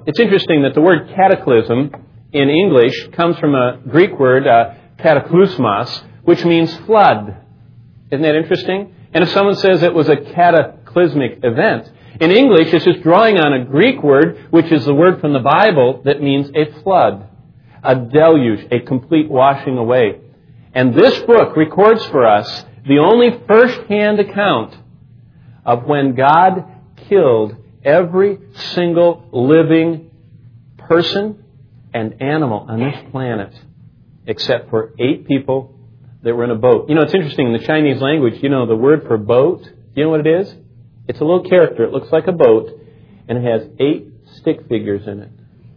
It's interesting that the word cataclysm in English comes from a Greek word, kataklysmos, which means flood. Isn't that interesting? And if someone says it was a cataclysmic event, in English it's just drawing on a Greek word, which is the word from the Bible that means a flood, a deluge, a complete washing away. And this book records for us the only first-hand account of when God killed every single living person and animal on this planet, except for 8 people that were in a boat. You know, it's interesting, in the Chinese language, you know, the word for boat, you know what it is? It's a little character. It looks like a boat, and it has 8 stick figures in it.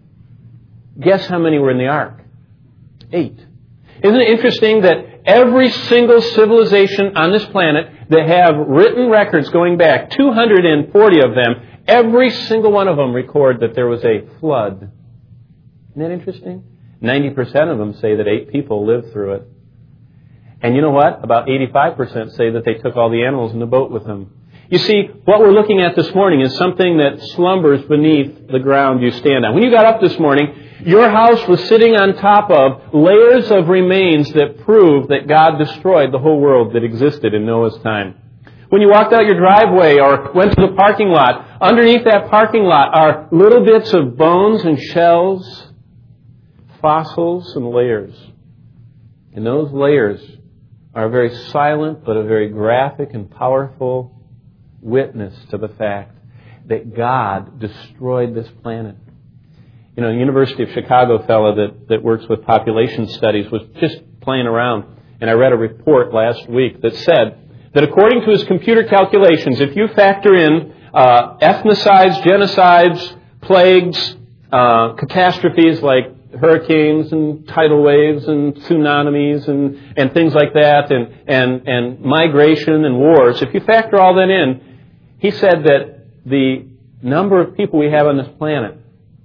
Guess how many were in the ark? 8. Isn't it interesting that every single civilization on this planet that have written records going back, 240 of them, every single one of them record that there was a flood. Isn't that interesting? 90% of them say that 8 people lived through it. And you know what? About 85% say that they took all the animals in the boat with them. You see, what we're looking at this morning is something that slumbers beneath the ground you stand on. When you got up this morning, your house was sitting on top of layers of remains that prove that God destroyed the whole world that existed in Noah's time. When you walked out your driveway or went to the parking lot, underneath that parking lot are little bits of bones and shells, fossils and layers. And those layers are a very silent but a very graphic and powerful witness to the fact that God destroyed this planet. You know, a University of Chicago fellow that works with population studies was just playing around, and I read a report last week that said that according to his computer calculations, if you factor in ethnicides, genocides, plagues, catastrophes like hurricanes and tidal waves and tsunamis and things like that, and migration and wars, if you factor all that in, he said that the number of people we have on this planet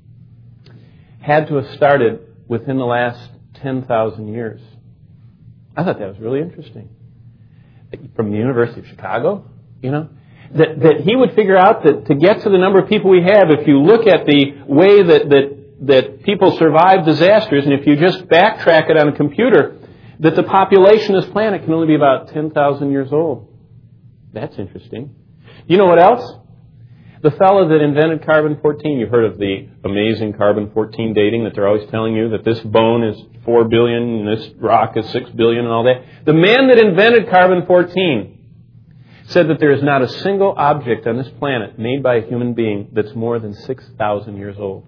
had to have started within the last 10,000 years. I thought that was really interesting. From the University of Chicago, you know, that he would figure out that to get to the number of people we have, if you look at the way that people survive disasters, and if you just backtrack it on a computer, that the population of this planet can only be about 10,000 years old. That's interesting. You know what else? The fellow that invented carbon-14, you've heard of the amazing carbon-14 dating, that they're always telling you that this bone is 4 billion and this rock is 6 billion and all that. The man that invented carbon-14 said that there is not a single object on this planet made by a human being that's more than 6,000 years old.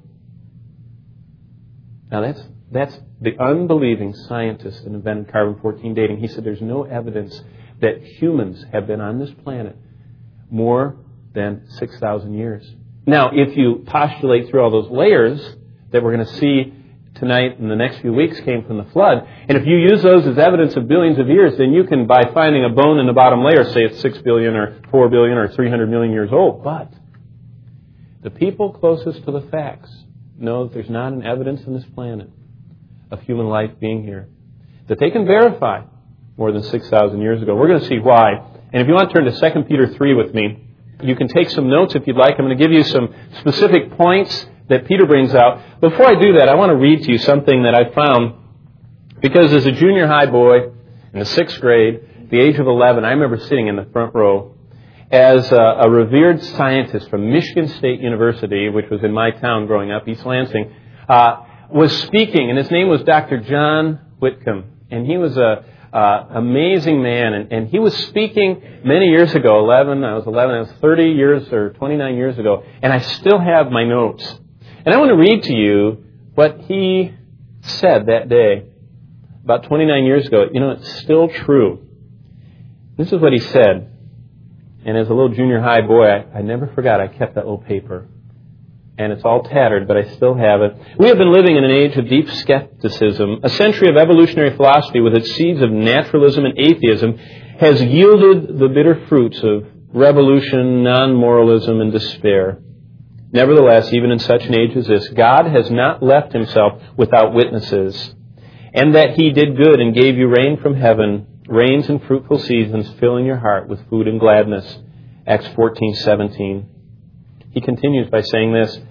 Now that's the unbelieving scientist that invented carbon-14 dating. He said there's no evidence that humans have been on this planet more than 6,000 years. Now, if you postulate through all those layers that we're going to see tonight and the next few weeks came from the flood, and if you use those as evidence of billions of years, then you can, by finding a bone in the bottom layer, say it's 6 billion or 4 billion or 300 million years old. But the people closest to the facts know that there's not an evidence on this planet of human life being here that they can verify more than 6,000 years ago. We're going to see why. And if you want to turn to 2 Peter 3 with me, you can take some notes if you'd like. I'm going to give you some specific points that Peter brings out. Before I do that, I want to read to you something that I found, because as a junior high boy in the 6th grade, at the age of 11, I remember sitting in the front row as a revered scientist from Michigan State University, which was in my town growing up, East Lansing, was speaking, and his name was Dr. John Whitcomb. And he was a amazing man, and he was speaking many years ago. I was 30 years or 29 years ago, and I still have my notes. And I want to read to you what he said that day, about 29 years ago. You know, it's still true. This is what he said. And as a little junior high boy, I never forgot. I kept that little paper. And it's all tattered, but I still have it. We have been living in an age of deep skepticism. A century of evolutionary philosophy with its seeds of naturalism and atheism has yielded the bitter fruits of revolution, non-moralism, and despair. Nevertheless, even in such an age as this, God has not left himself without witnesses, and that he did good and gave you rain from heaven, rains and fruitful seasons, filling your heart with food and gladness. Acts 14:17. He continues by saying this,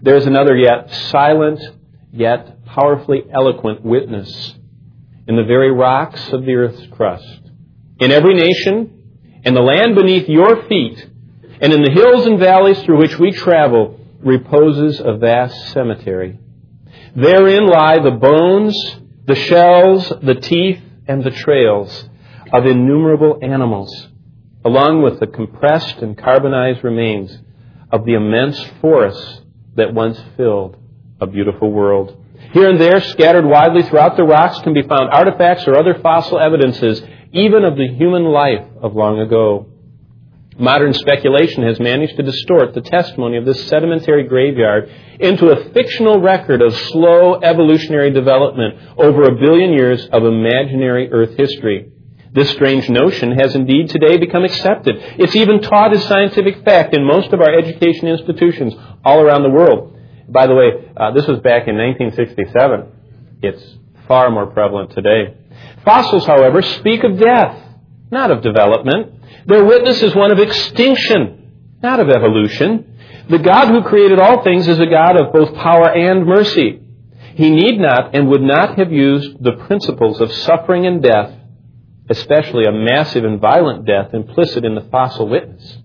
There is another yet silent, yet powerfully eloquent witness in the very rocks of the earth's crust. In every nation, in the land beneath your feet, and in the hills and valleys through which we travel, reposes a vast cemetery. Therein lie the bones, the shells, the teeth, and the trails of innumerable animals, along with the compressed and carbonized remains of the immense forests that once filled a beautiful world. Here and there, scattered widely throughout the rocks, can be found artifacts or other fossil evidences, even of the human life of long ago. Modern speculation has managed to distort the testimony of this sedimentary graveyard into a fictional record of slow evolutionary development over 1 billion years of imaginary Earth history. This strange notion has indeed today become accepted. It's even taught as scientific fact in most of our education institutions all around the world. By the way, this was back in 1967. It's far more prevalent today. Fossils, however, speak of death, not of development. Their witness is one of extinction, not of evolution. The God who created all things is a God of both power and mercy. He need not and would not have used the principles of suffering and death, especially a massive and violent death implicit in the fossil witness.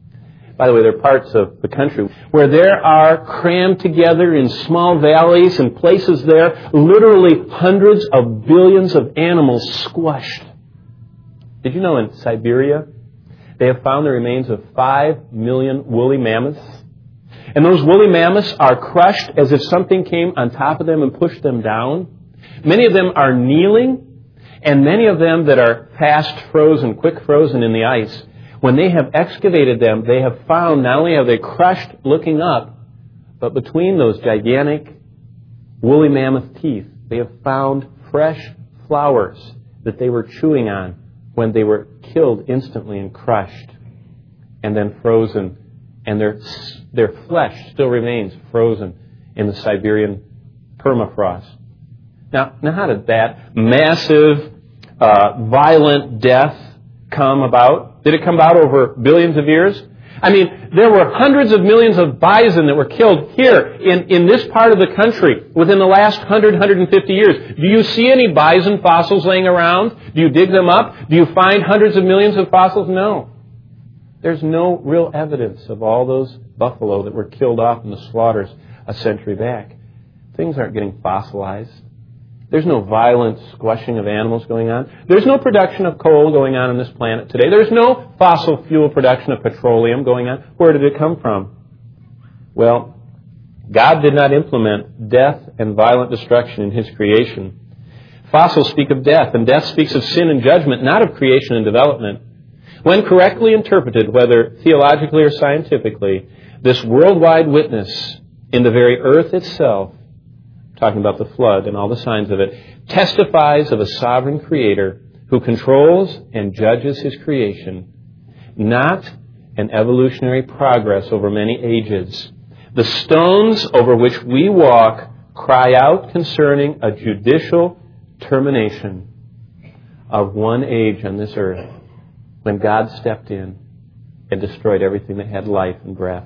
By the way, there are parts of the country where there are crammed together in small valleys and places there, literally hundreds of billions of animals squashed. Did you know in Siberia, they have found the remains of 5 million woolly mammoths? And those woolly mammoths are crushed as if something came on top of them and pushed them down. Many of them are kneeling, and many of them that are fast frozen, quick frozen in the ice. When they have excavated them, they have found not only are they crushed looking up, but between those gigantic woolly mammoth teeth, they have found fresh flowers that they were chewing on when they were killed instantly and crushed and then frozen. And their flesh still remains frozen in the Siberian permafrost. Now how did that massive, violent death come about? Did it come about over billions of years? I mean, there were hundreds of millions of bison that were killed here in this part of the country within the last 100, 150 years. Do you see any bison fossils laying around? Do you dig them up? Do you find hundreds of millions of fossils? No. There's no real evidence of all those buffalo that were killed off in the slaughters a century back. Things aren't getting fossilized. There's no violent squashing of animals going on. There's no production of coal going on this planet today. There's no fossil fuel production of petroleum going on. Where did it come from? Well, God did not implement death and violent destruction in His creation. Fossils speak of death, and death speaks of sin and judgment, not of creation and development. When correctly interpreted, whether theologically or scientifically, this worldwide witness in the very earth itself, talking about the flood and all the signs of it, testifies of a sovereign creator who controls and judges his creation, not an evolutionary progress over many ages. The stones over which we walk cry out concerning a judicial termination of one age on this earth when God stepped in and destroyed everything that had life and breath.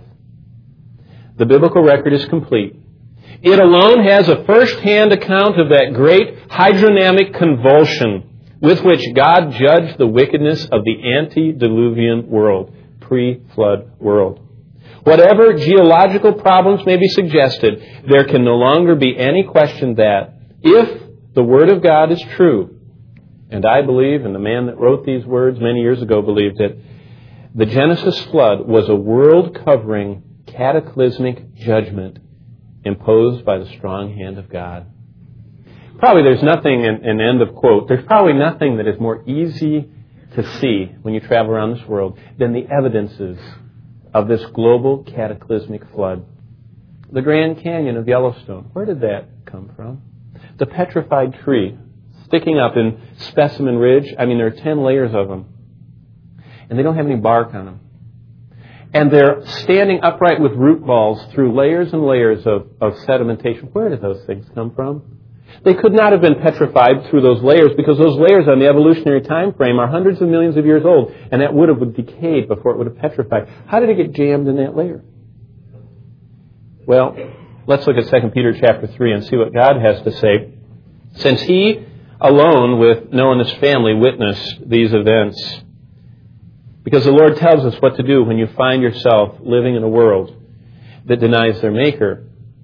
The biblical record is complete. It alone has a first-hand account of that great hydrodynamic convulsion with which God judged the wickedness of the antediluvian world, pre-flood world. Whatever geological problems may be suggested, there can no longer be any question that if the Word of God is true, and I believe, and the man that wrote these words many years ago believed it, the Genesis flood was a world-covering cataclysmic judgment imposed by the strong hand of God. Probably there's nothing, an end of quote, there's probably nothing that is more easy to see when you travel around this world than the evidences of this global cataclysmic flood. The Grand Canyon of Yellowstone, where did that come from? The petrified tree sticking up in Specimen Ridge, there are 10 layers of them. And they don't have any bark on them. And they're standing upright with root balls through layers and layers of sedimentation. Where did those things come from? They could not have been petrified through those layers because those layers on the evolutionary time frame are hundreds of millions of years old, and that would have decayed before it would have petrified. How did it get jammed in that layer? Well, let's look at 2 Peter chapter 3 and see what God has to say, since He alone, with Noah and his family, witnessed these events. Because the Lord tells us what to do when you find yourself living in a world that denies their Maker.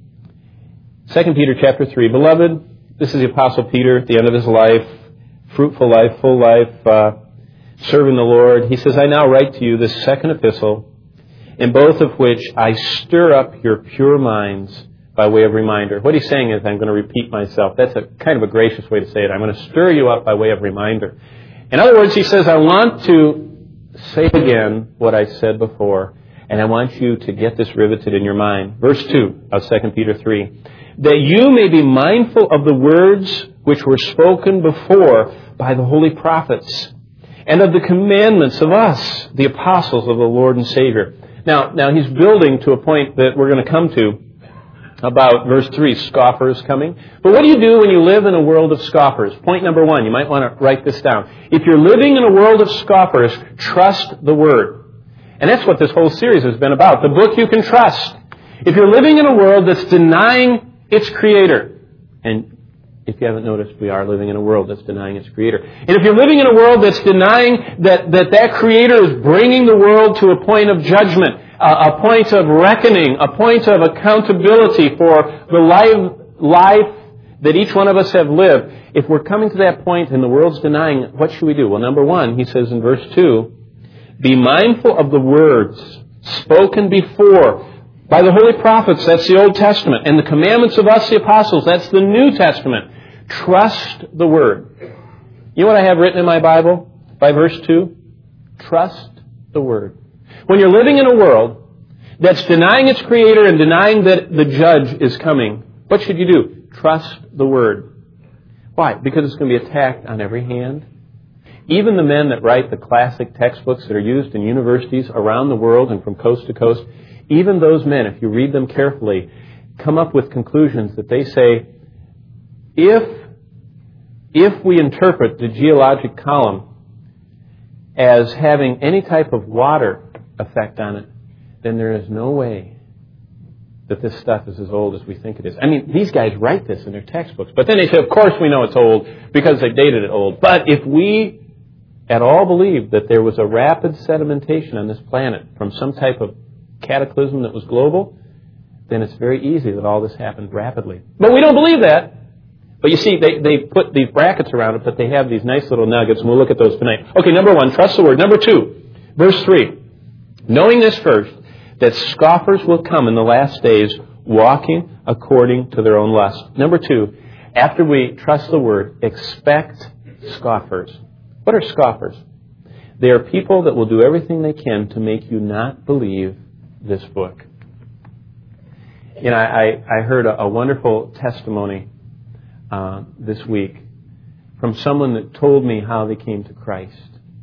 2 Peter chapter 3, Beloved, this is the Apostle Peter at the end of his life, fruitful life, full life, serving the Lord. He says, I now write to you this second epistle, in both of which I stir up your pure minds by way of reminder. What he's saying is, I'm going to repeat myself. That's a kind of a gracious way to say it. I'm going to stir you up by way of reminder. In other words, he says, I want to say again what I said before, and I want you to get this riveted in your mind. Verse 2 of 2 Peter 3. That you may be mindful of the words which were spoken before by the holy prophets, and of the commandments of us, the apostles of the Lord and Savior. Now he's building to a point that we're going to come to about verse 3, scoffers coming. But what do you do when you live in a world of scoffers? Point number 1, you might want to write this down. If you're living in a world of scoffers, trust the Word. And that's what this whole series has been about, the book you can trust. If you're living in a world that's denying its Creator, and if you haven't noticed, we are living in a world that's denying its Creator. And if you're living in a world that's denying that Creator is bringing the world to a point of judgment, a point of reckoning, a point of accountability for the life that each one of us have lived, if we're coming to that point and the world's denying it, what should we do? Well, number 1, he says in verse 2, be mindful of the words spoken before by the holy prophets, that's the Old Testament, and the commandments of us, the apostles, that's the New Testament. Trust the Word. You know what I have written in my Bible by verse 2? Trust the Word. When you're living in a world that's denying its Creator and denying that the Judge is coming, what should you do? Trust the Word. Why? Because it's going to be attacked on every hand. Even the men that write the classic textbooks that are used in universities around the world and from coast to coast, even those men, if you read them carefully, come up with conclusions that they say, if we interpret the geologic column as having any type of water effect on it, then there is no way that this stuff is as old as we think it is. I mean, these guys write this in their textbooks, but then they say, of course we know it's old because they dated it old. But if we at all believe that there was a rapid sedimentation on this planet from some type of cataclysm that was global, then it's very easy that all this happened rapidly. But we don't believe that. But you see, they put these brackets around it, but they have these nice little nuggets, and we'll look at those tonight. Okay, number 1, trust the Word. Number 2, verse 3. Knowing this first, that scoffers will come in the last days, walking according to their own lust. Number 2, after we trust the Word, expect scoffers. What are scoffers? They are people that will do everything they can to make you not believe this book. You know, I heard a wonderful testimony this week from someone that told me how they came to Christ.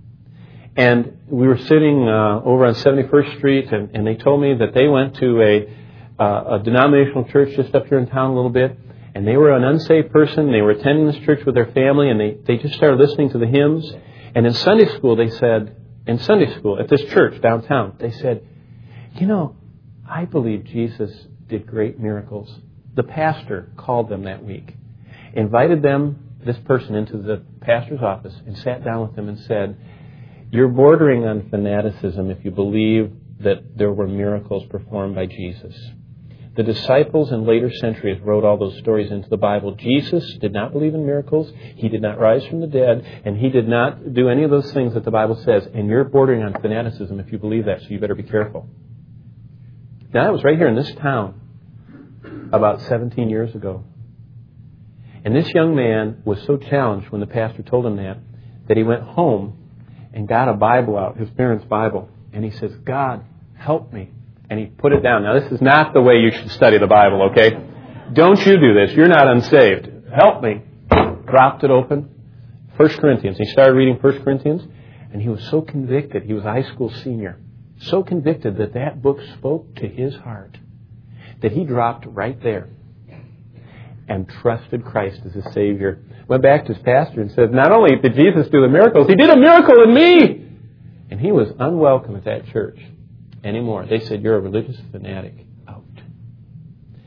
And we were sitting over on 71st Street, and they told me that they went to a denominational church just up here in town a little bit, and they were an unsaved person. They were attending this church with their family, and they just started listening to the hymns. And in Sunday school, they said, at this church downtown, they said, you know, I believe Jesus did great miracles. The pastor called them that week, invited them, this person, into the pastor's office and sat down with them and said, you're bordering on fanaticism if you believe that there were miracles performed by Jesus. The disciples in later centuries wrote all those stories into the Bible. Jesus did not believe in miracles. He did not rise from the dead. And He did not do any of those things that the Bible says. And you're bordering on fanaticism if you believe that, so you better be careful. Now, that was right here in this town about 17 years ago. And this young man was so challenged when the pastor told him that he went home and got a Bible out, his parents' Bible. And he says, God, help me. And he put it down. Now, this is not the way you should study the Bible, okay? Don't you do this. You're not unsaved. Help me. Dropped it open. 1 Corinthians. He started reading 1 Corinthians, and he was so convicted. He was a high school senior. So convicted that book spoke to his heart that he dropped right there and trusted Christ as his Savior. Went back to his pastor and said, not only did Jesus do the miracles, He did a miracle in me! And he was unwelcome at that church anymore. They said, you're a religious fanatic. Out.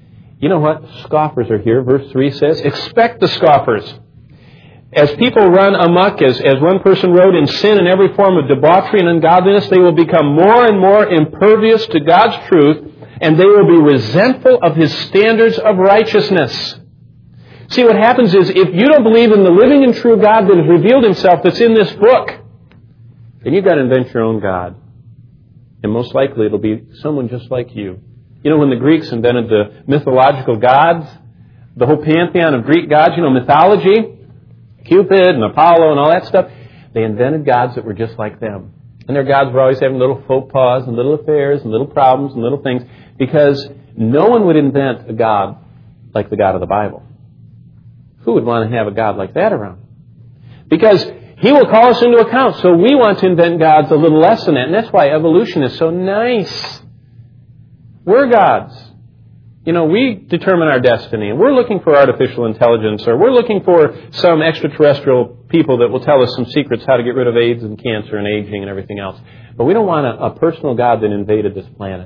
You know what? Scoffers are here. Verse 3 says, expect the scoffers. As people run amok, as one person wrote, in sin and every form of debauchery and ungodliness, they will become more and more impervious to God's truth, and they will be resentful of His standards of righteousness. See, what happens is, if you don't believe in the living and true God that has revealed Himself that's in this book, then you've got to invent your own God. And most likely it'll be someone just like you. You know, when the Greeks invented the mythological gods, the whole pantheon of Greek gods, mythology, Cupid and Apollo and all that stuff, they invented gods that were just like them. And their gods were always having little faux pas and little affairs and little problems and little things, because no one would invent a God like the God of the Bible. Who would want to have a God like that around? Because He will call us into account, so we want to invent gods a little less than that. And that's why evolution is so nice. We're gods. We determine our destiny. And we're looking for artificial intelligence, or we're looking for some extraterrestrial people that will tell us some secrets how to get rid of AIDS and cancer and aging and everything else. But we don't want a personal God that invaded this planet.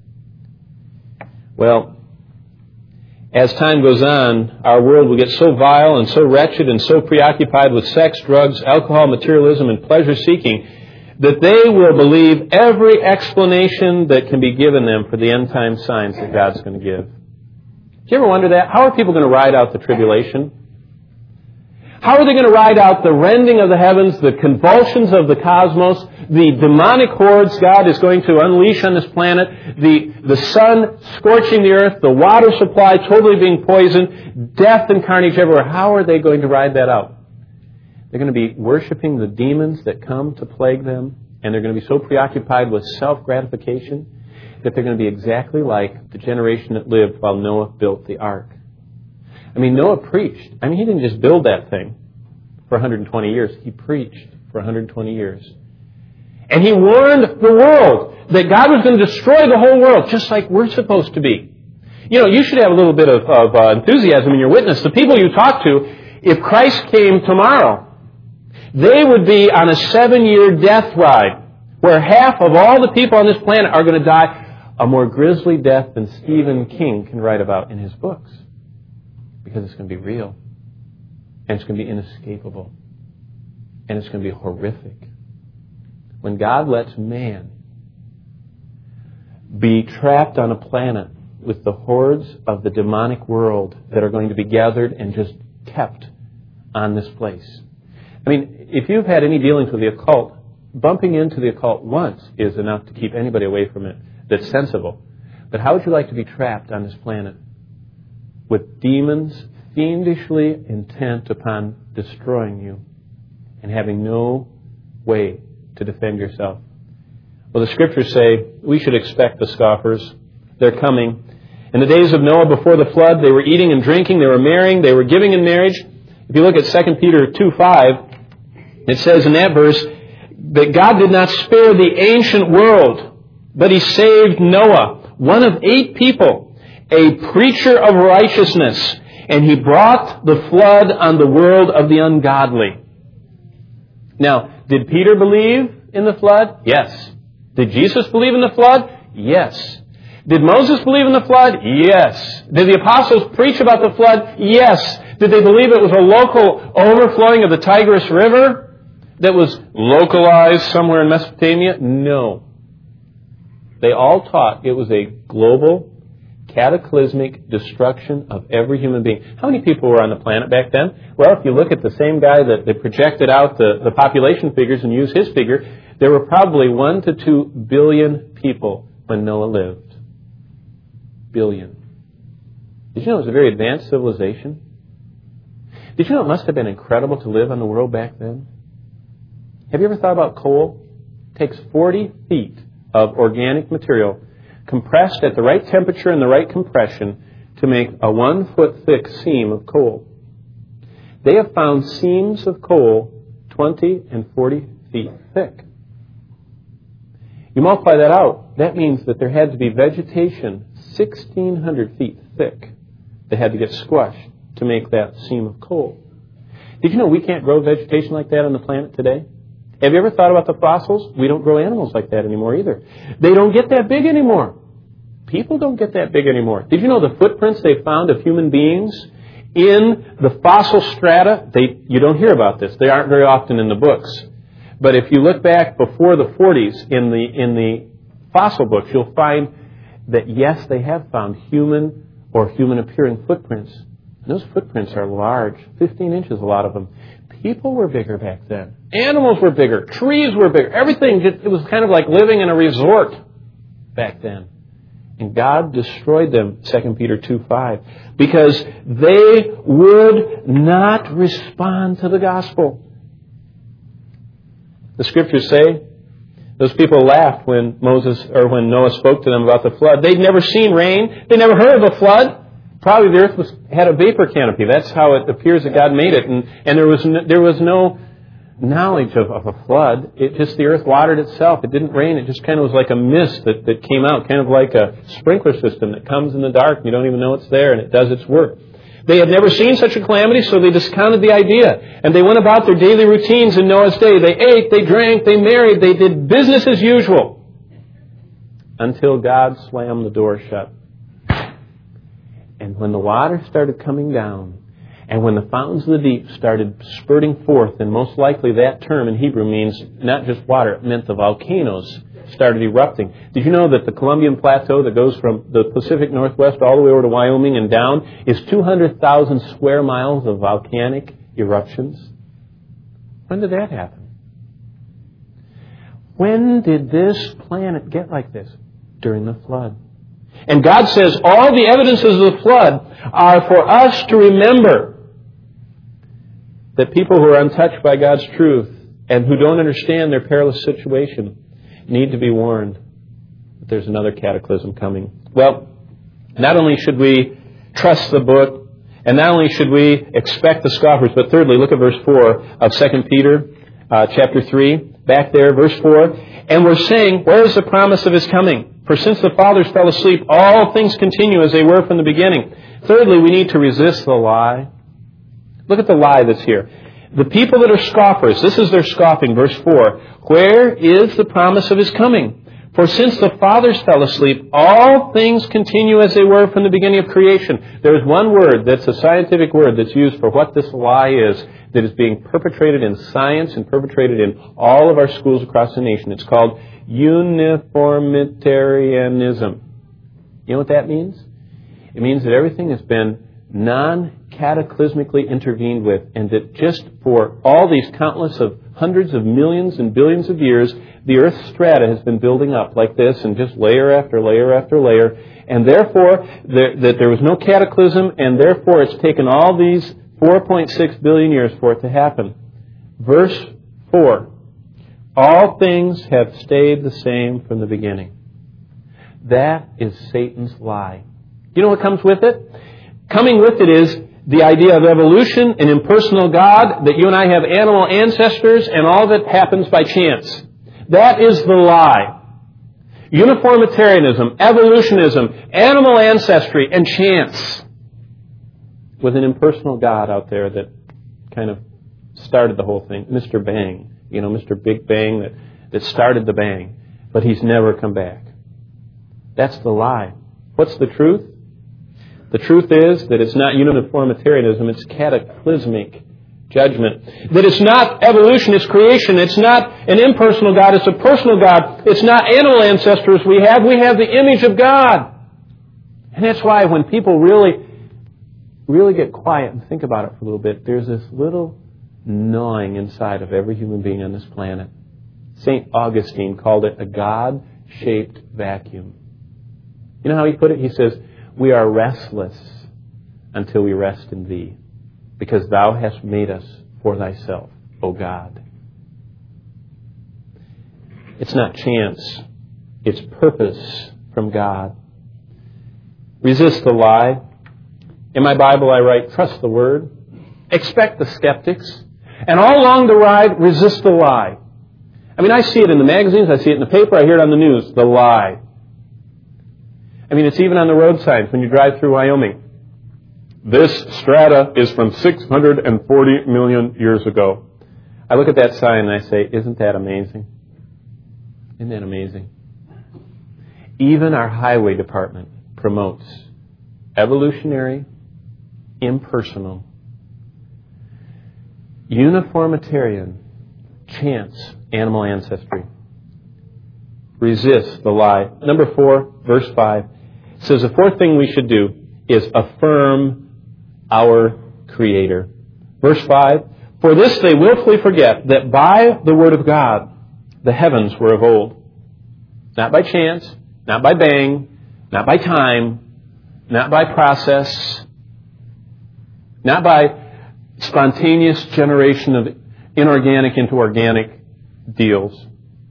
Well, as time goes on, our world will get so vile and so wretched and so preoccupied with sex, drugs, alcohol, materialism, and pleasure-seeking that they will believe every explanation that can be given them for the end-time signs that God's going to give. Do you ever wonder that? How are people going to ride out the tribulation? How are they going to ride out the rending of the heavens, the convulsions of the cosmos, the demonic hordes God is going to unleash on this planet, the sun scorching the earth, the water supply totally being poisoned, death and carnage everywhere? How are they going to ride that out? They're going to be worshiping the demons that come to plague them, and they're going to be so preoccupied with self-gratification that they're going to be exactly like the generation that lived while Noah built the ark. Noah preached. He didn't just build that thing for 120 years. He preached for 120 years. And he warned the world that God was going to destroy the whole world, just like we're supposed to be. You should have a little bit of enthusiasm in your witness. The people you talk to, if Christ came tomorrow, they would be on a 7-year death ride where half of all the people on this planet are going to die a more grisly death than Stephen King can write about in his books. Because it's going to be real. And it's going to be inescapable. And it's going to be horrific. When God lets man be trapped on a planet with the hordes of the demonic world that are going to be gathered and just kept on this place. If you've had any dealings with the occult, bumping into the occult once is enough to keep anybody away from it that's sensible. But how would you like to be trapped on this planet with demons fiendishly intent upon destroying you and having no way to defend yourself? Well, the Scriptures say we should expect the scoffers. They're coming. In the days of Noah before the flood, they were eating and drinking, they were marrying, they were giving in marriage. If you look at 2 Peter 2:5, it says in that verse that God did not spare the ancient world, but He saved Noah, one of 8 people, a preacher of righteousness, and He brought the flood on the world of the ungodly. Now, did Peter believe in the flood? Yes. Did Jesus believe in the flood? Yes. Did Moses believe in the flood? Yes. Did the apostles preach about the flood? Yes. Did they believe it was a local overflowing of the Tigris River that was localized somewhere in Mesopotamia? No. They all taught it was a global, cataclysmic destruction of every human being. How many people were on the planet back then? Well, if you look at the same guy that projected out the population figures and used his figure, there were probably 1 to 2 billion people when Noah lived. Billion. Did you know it was a very advanced civilization? Did you know it must have been incredible to live on the world back then? Have you ever thought about coal? It takes 40 feet of organic material compressed at the right temperature and the right compression to make a 1-foot thick seam of coal. They have found seams of coal 20 and 40 feet thick. You multiply that out, that means that there had to be vegetation 1,600 feet thick that had to get squashed to make that seam of coal. Did you know we can't grow vegetation like that on the planet today? Have you ever thought about the fossils? We don't grow animals like that anymore either. They don't get that big anymore. People don't get that big anymore. Did you know the footprints they found of human beings in the fossil strata? You don't hear about this. They aren't very often in the books. But if you look back before the 40s in the fossil books, you'll find that, yes, they have found human or human-appearing footprints. And those footprints are large, 15 inches, a lot of them. People were bigger back then. Animals were bigger. Trees were bigger. Everything, it was kind of like living in a resort back then. And God destroyed them, 2 Peter 2:5, because they would not respond to the gospel. The Scriptures say those people laughed when when Noah spoke to them about the flood. They'd never seen rain. They never heard of a flood. Probably the earth had a vapor canopy. That's how it appears that God made it. And there was no knowledge of a flood. The earth watered itself. It didn't rain. It just kind of was like a mist that came out, kind of like a sprinkler system that comes in the dark and you don't even know it's there and it does its work. They had never seen such a calamity, so they discounted the idea. And they went about their daily routines in Noah's day. They ate, they drank, they married, they did business as usual. Until God slammed the door shut. And when the water started coming down, and when the fountains of the deep started spurting forth, and most likely that term in Hebrew means not just water, it meant the volcanoes started erupting. Did you know that the Columbian Plateau that goes from the Pacific Northwest all the way over to Wyoming and down is 200,000 square miles of volcanic eruptions? When did that happen? When did this planet get like this? During the flood. And God says all the evidences of the flood are for us to remember that people who are untouched by God's truth and who don't understand their perilous situation need to be warned that there's another cataclysm coming. Well, not only should we trust the book, and not only should we expect the scoffers, but thirdly, look at verse 4 of 2 Peter chapter 3, back there, verse 4. And we're saying, where is the promise of His coming? For since the fathers fell asleep, all things continue as they were from the beginning. Thirdly, we need to resist the lie. Look at the lie that's here. The people that are scoffers, this is their scoffing, verse 4. Where is the promise of His coming? For since the fathers fell asleep, all things continue as they were from the beginning of creation. There is one word that's a scientific word that's used for what this lie is that is being perpetrated in science and perpetrated in all of our schools across the nation. It's called uniformitarianism. You know what that means? It means that everything has been non-cataclysmically intervened with, and that just for all these countless of hundreds of millions and billions of years, the Earth's strata has been building up like this, and just layer after layer after layer, and therefore that there was no cataclysm, and therefore it's taken all these 4.6 billion years for it to happen. Verse 4. All things have stayed the same from the beginning. That is Satan's lie. You know what comes with it? Coming with it is the idea of evolution, an impersonal God, that you and I have animal ancestors, and all of it happens by chance. That is the lie. Uniformitarianism, evolutionism, animal ancestry, and chance. With an impersonal God out there that kind of started the whole thing. Mr. Bang. You know, Mr. Big Bang that started the bang. But He's never come back. That's the lie. What's the truth? The truth is that it's not uniformitarianism, it's cataclysmic judgment. That it's not evolution, it's creation. It's not an impersonal God, it's a personal God. It's not animal ancestors we have the image of God. And that's why when people really get quiet and think about it for a little bit, there's this little gnawing inside of every human being on this planet. St. Augustine called it a God-shaped vacuum. You know how he put it? He says, we are restless until we rest in Thee, because Thou hast made us for Thyself, O God. It's not chance. It's purpose from God. Resist the lie. In my Bible I write, trust the Word. Expect the skeptics. And all along the ride, resist the lie. I mean, I see it in the magazines, I see it in the paper, I hear it on the news, the lie. I mean, it's even on the road signs when you drive through Wyoming. This strata is from 640 million years ago. I look at that sign and I say, isn't that amazing? Isn't that amazing? Even our highway department promotes evolutionary, impersonal, uniformitarian, chance animal ancestry. Resist the lie. Number 4, verse 5, says the fourth thing we should do is affirm our Creator. Verse 5, for this they willfully forget that by the word of God the heavens were of old. Not by chance, not by bang, not by time, not by process, not by spontaneous generation of inorganic into organic deals.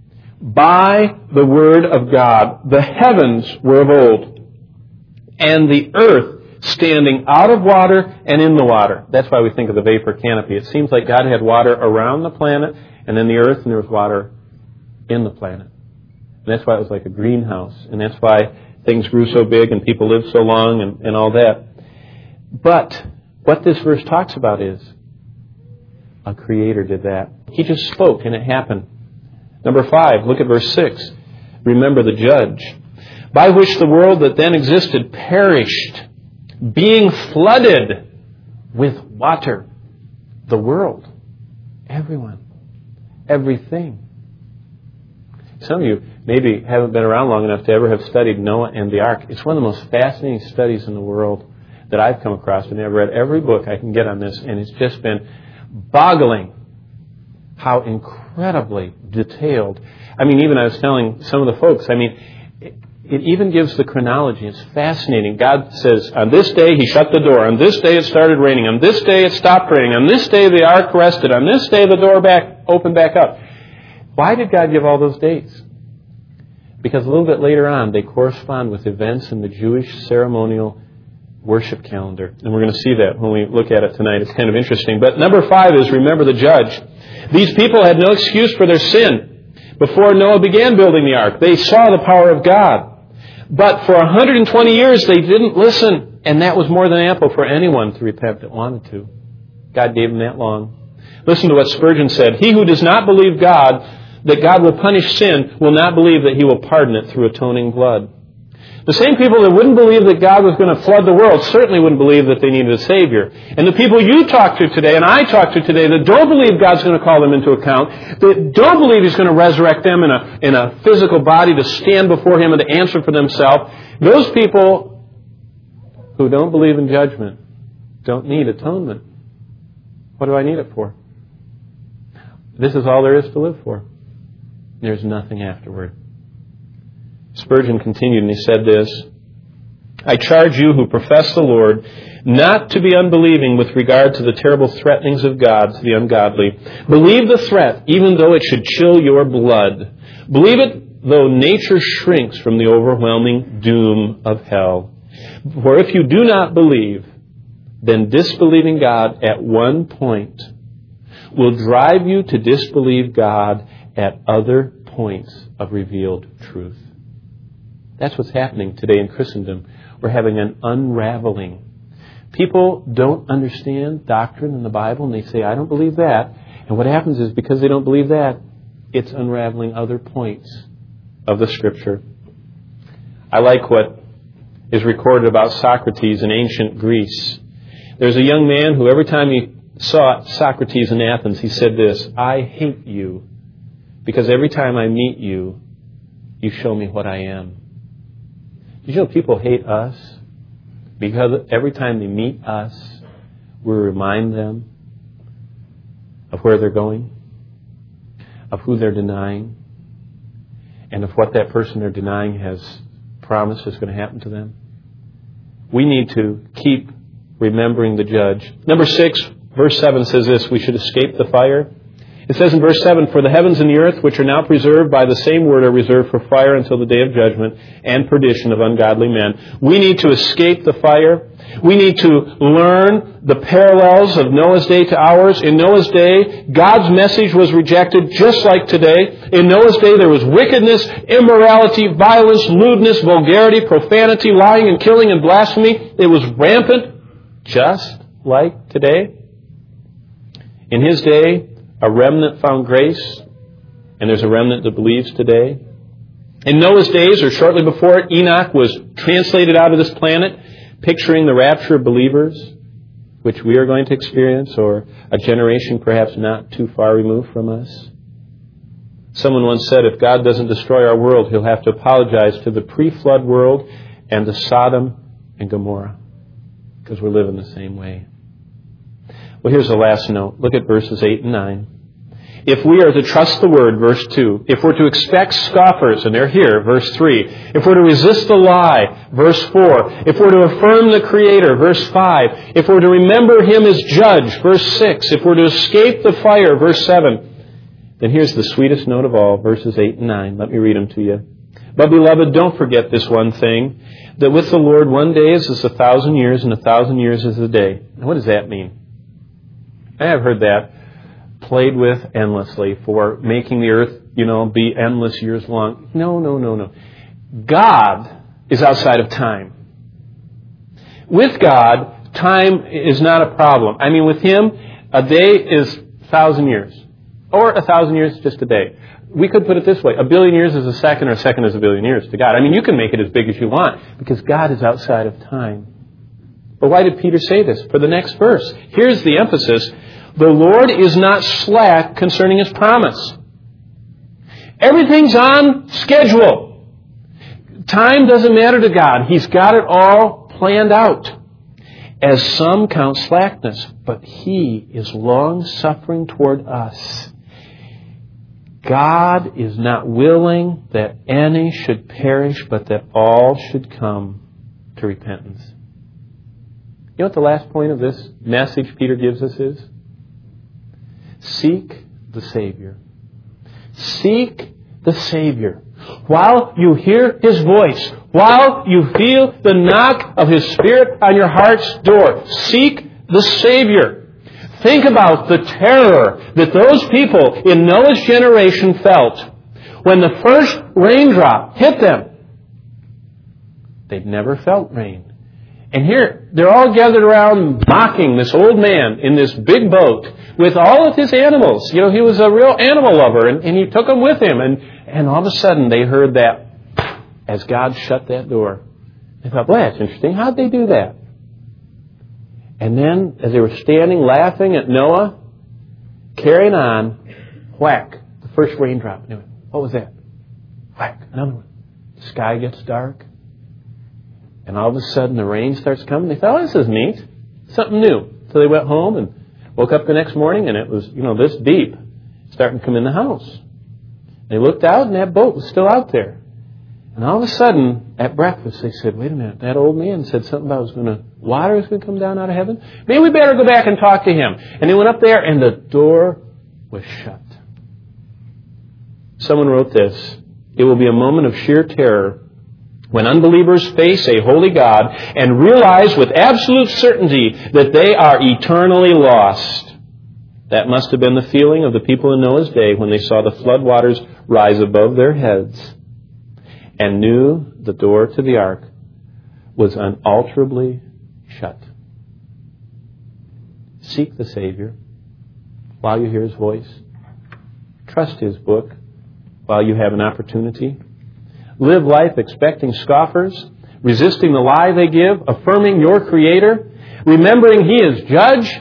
By the word of God, the heavens were of old, and the earth standing out of water and in the water. That's why we think of the vapor canopy. It seems like God had water around the planet, and then the earth, and there was water in the planet. And that's why it was like a greenhouse, and that's why things grew so big and people lived so long and all that. But what this verse talks about is a Creator did that. He just spoke and it happened. Number 5, look at verse 6. Remember the judge, by which the world that then existed perished, being flooded with water. The world. Everyone. Everything. Some of you maybe haven't been around long enough to ever have studied Noah and the Ark. It's one of the most fascinating studies in the world that I've come across, and I've read every book I can get on this, and it's just been boggling how incredibly detailed. I mean, even I was telling some of the folks, it even gives the chronology. It's fascinating. God says, on this day He shut the door. On this day it started raining. On this day it stopped raining. On this day the ark rested. On this day the door opened back up. Why did God give all those dates? Because a little bit later on, they correspond with events in the Jewish ceremonial worship calendar. And we're going to see that when we look at it tonight. It's kind of interesting. But number 5 is remember the judge. These people had no excuse for their sin. Before Noah began building the ark, they saw the power of God. But for 120 years, they didn't listen. And that was more than ample for anyone to repent that wanted to. God gave them that long. Listen to what Spurgeon said. He who does not believe God, that God will punish sin, will not believe that He will pardon it through atoning blood. The same people that wouldn't believe that God was going to flood the world certainly wouldn't believe that they needed a Savior. And the people you talk to today and I talk to today that don't believe God's going to call them into account, that don't believe He's going to resurrect them in a physical body to stand before Him and to answer for themselves, those people who don't believe in judgment don't need atonement. What do I need it for? This is all there is to live for. There's nothing afterward. Spurgeon continued and he said this, I charge you who profess the Lord not to be unbelieving with regard to the terrible threatenings of God to the ungodly. Believe the threat, even though it should chill your blood. Believe it, though nature shrinks from the overwhelming doom of hell. For if you do not believe, then disbelieving God at one point will drive you to disbelieve God at other points of revealed truth. That's what's happening today in Christendom. We're having an unraveling. People don't understand doctrine in the Bible, and they say, I don't believe that. And what happens is, because they don't believe that, it's unraveling other points of the Scripture. I like what is recorded about Socrates in ancient Greece. There's a young man who every time he saw Socrates in Athens, he said this, I hate you, because every time I meet you, you show me what I am. Did you know people hate us? Because every time they meet us, we remind them of where they're going, of who they're denying, and of what that person they're denying has promised is going to happen to them. We need to keep remembering the judge. Number 6, verse 7 says this, we should escape the fire. It says in verse 7, for the heavens and the earth, which are now preserved by the same word, are reserved for fire until the day of judgment and perdition of ungodly men. We need to escape the fire. We need to learn the parallels of Noah's day to ours. In Noah's day, God's message was rejected just like today. In Noah's day, there was wickedness, immorality, violence, lewdness, vulgarity, profanity, lying and killing and blasphemy. It was rampant just like today. In his day, a remnant found grace, and there's a remnant that believes today. In Noah's days, or shortly before it, Enoch was translated out of this planet, picturing the rapture of believers, which we are going to experience, or a generation perhaps not too far removed from us. Someone once said, if God doesn't destroy our world, He'll have to apologize to the pre-flood world and to Sodom and Gomorrah, because we're living the same way. Well, here's the last note. Look at verses 8 and 9. If we are to trust the Word, verse 2, if we're to expect scoffers, and they're here, verse 3, if we're to resist the lie, verse 4, if we're to affirm the Creator, verse 5, if we're to remember Him as Judge, verse 6, if we're to escape the fire, verse 7, then here's the sweetest note of all, verses 8 and 9. Let me read them to you. But, beloved, don't forget this one thing, that with the Lord 1 day is as 1,000 years, and 1,000 years is a day. Now, what does that mean? I have heard that played with endlessly for making the earth, be endless years long. No. God is outside of time. With God, time is not a problem. I mean, with Him, a day is 1,000 years. Or 1,000 years is just a day. We could put it this way. 1,000,000,000 years is a second, or a second is 1,000,000,000 years to God. I mean, you can make it as big as you want, because God is outside of time. But why did Peter say this? For the next verse. Here's the emphasis. The Lord is not slack concerning His promise. Everything's on schedule. Time doesn't matter to God. He's got it all planned out. As some count slackness, but He is long-suffering toward us. God is not willing that any should perish, but that all should come to repentance. You know what the last point of this message Peter gives us is? Seek the Savior. Seek the Savior. While you hear His voice, while you feel the knock of His Spirit on your heart's door, seek the Savior. Think about the terror that those people in Noah's generation felt when the first raindrop hit them. They'd never felt rain. And here, they're all gathered around mocking this old man in this big boat with all of his animals. He was a real animal lover, and he took them with him. And all of a sudden, they heard that as God shut that door. They thought, well, that's interesting. How'd they do that? And then, as they were standing laughing at Noah, carrying on, whack, the first raindrop. What was that? Whack, another one. The sky gets dark. And all of a sudden, the rain starts coming. They thought, oh, this is neat. Something new. So they went home and woke up the next morning, and it was, this deep, starting to come in the house. They looked out, and that boat was still out there. And all of a sudden, at breakfast, they said, wait a minute, that old man said something about water was going to come down out of heaven. Maybe we better go back and talk to him. And they went up there, and the door was shut. Someone wrote this: it will be a moment of sheer terror when unbelievers face a holy God and realize with absolute certainty that they are eternally lost. That must have been the feeling of the people in Noah's day when they saw the flood waters rise above their heads and knew the door to the ark was unalterably shut. Seek the Savior while you hear His voice. Trust His book while you have an opportunity. Live life expecting scoffers, resisting the lie they give, affirming your Creator, remembering He is Judge,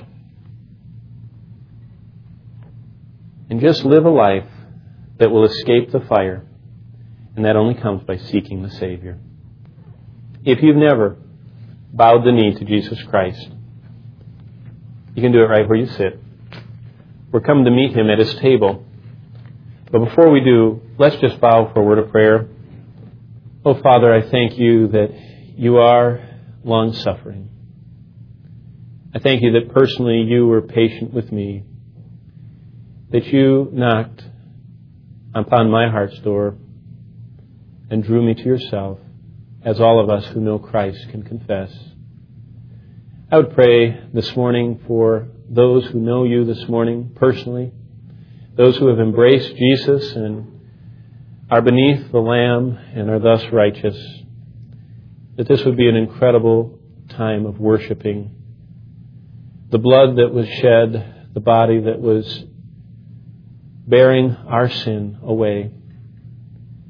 and just live a life that will escape the fire. And that only comes by seeking the Savior. If you've never bowed the knee to Jesus Christ, you can do it right where you sit. We're coming to meet Him at His table. But before we do, let's just bow for a word of prayer. Oh, Father, I thank You that You are long-suffering. I thank You that personally You were patient with me, that You knocked upon my heart's door and drew me to Yourself, as all of us who know Christ can confess. I would pray this morning for those who know You this morning personally, those who have embraced Jesus and are beneath the Lamb and are thus righteous, that this would be an incredible time of worshiping. The blood that was shed, the body that was bearing our sin away,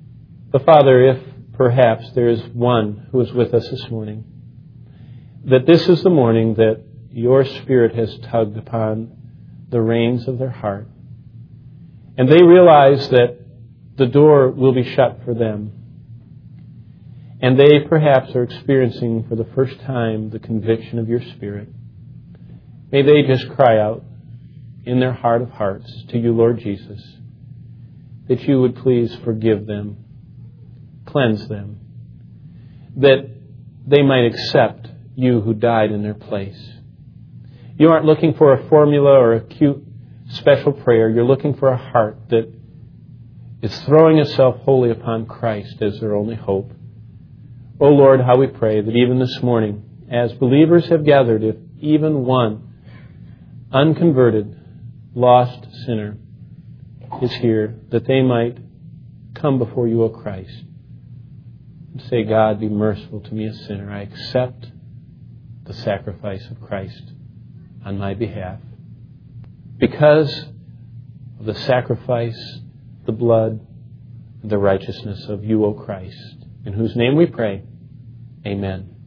But Father, if perhaps there is one who is with us this morning, that this is the morning that your Spirit has tugged upon the reins of their heart, and they realize that the door will be shut for them, and they perhaps are experiencing for the first time the conviction of your Spirit, may they just cry out in their heart of hearts to you, Lord Jesus, that you would please forgive them, cleanse them, that they might accept you who died in their place. You aren't looking for a formula or a cute special prayer. You're looking for a heart that is throwing itself wholly upon Christ as their only hope. Oh Lord, how we pray that even this morning, as believers have gathered, if even one unconverted, lost sinner is here, that they might come before you, O Christ, and say, God, be merciful to me, a sinner. I accept the sacrifice of Christ on my behalf. Because of the sacrifice, the blood, and the righteousness of you, O Christ, in whose name we pray. Amen.